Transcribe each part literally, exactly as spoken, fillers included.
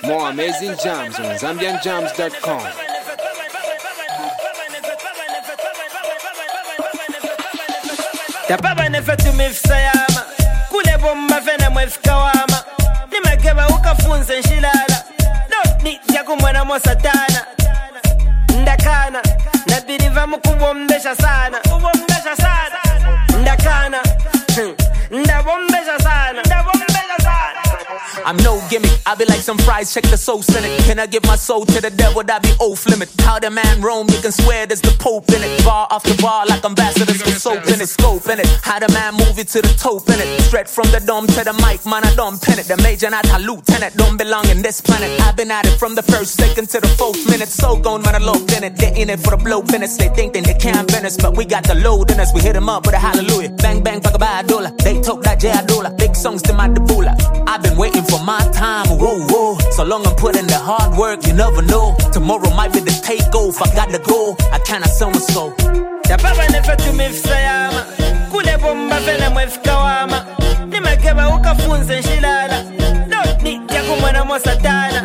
More amazing jams on zambian jams dot com. Tababa nefetu mifsayama kule bomba vena mwefkawama nimekeba ukafunze nshilala no ni jaku mwana mo satana ndakana nabiriva mukubombesha sana kubombesha sana ndakana ndabombesha sana ndabombesha sana. I'm no gimmick, I be like some fries, check the soul in it. Can I give my soul to the devil, that be oath limit. How the man roam, you can swear there's the Pope in it. Bar after bar like ambassadors with soap in it. Scope in it, how the man move it to the top in it. Straight from the dome to the mic, man I don't pin it. The major not a lieutenant, don't belong in this planet. I've been at it from the first second to the fourth minute. So gone when I looked in it, they in it for the blow finish. They think they can't finish, but we got the load in us. We hit them up with a hallelujah. Bang bang, fuck a bad dollar. They talk that J dollar. Big songs to my debula. I've been waiting for my time, whoa, whoa. So long I'm putting the hard work, you never know. Tomorrow might be the takeoff, I got to go, I cannot sell my soul. Tababa nefetu mifsayama kule bomba vena mwefkawama nimekeba ukafunze nshilala no ni jaku mwana mo satana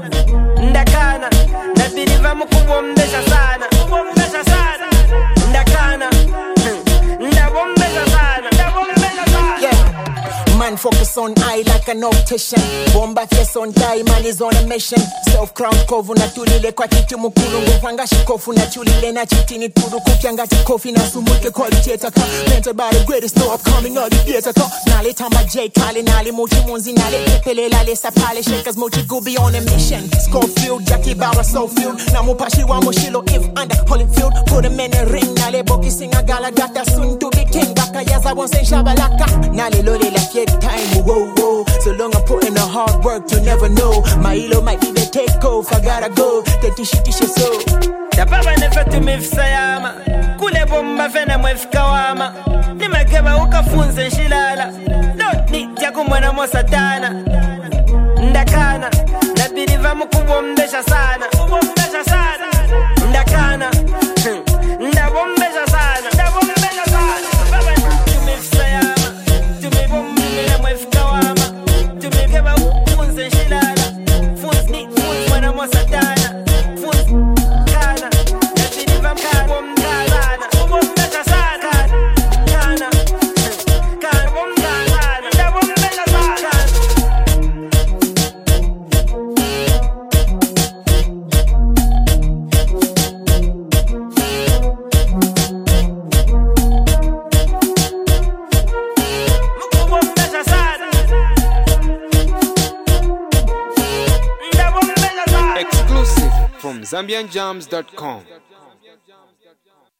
ndakana nabiriva mukubombesha sana kubombesha sana ndakana ndabombesha sana ndabombesha sana. Yeah. Man focus on I like an optician. Bomba face on die, man is on a mission. Self-crowned kovu na tulile kwa kiti mukuru. Ngufanga shikofu na tulile na chitini turu. Kukianga chikofi na sumuke quality ataka. Mental by the greatest, no upcoming all the theater. Nale tamba J, Kali, Nale, Mochi, Munzi, Nale, Pepele, Lale, Sapale, Shakers, Mochi, Gubi on a mission. Schofield, Jackie Bauer, Soulfield. Namupashi wa Moshilo, if under Holyfield. Put him in a ring, Nale, Boki, sing a gala, gata, soon to be king. Gaka, yaza, won't say shabalaka. Nale, Lole, la fiet. Time, whoa, whoa. So long I'm putting the hard work, you never know. My elo might be the takeoff, I gotta go. Get this shit, this shit, so. Tababa nefetu mifsayama kule bomba vena mwefkawama nimekeba ukafunze nshilala no ni jaku mwana mo satana ndakana nabiriva mukubombesha sana kubombesha sana ndakana ndabombesha sana ndabombesha sana. Tababa nefetu mifsayama Exclusive from zambian jams dot com.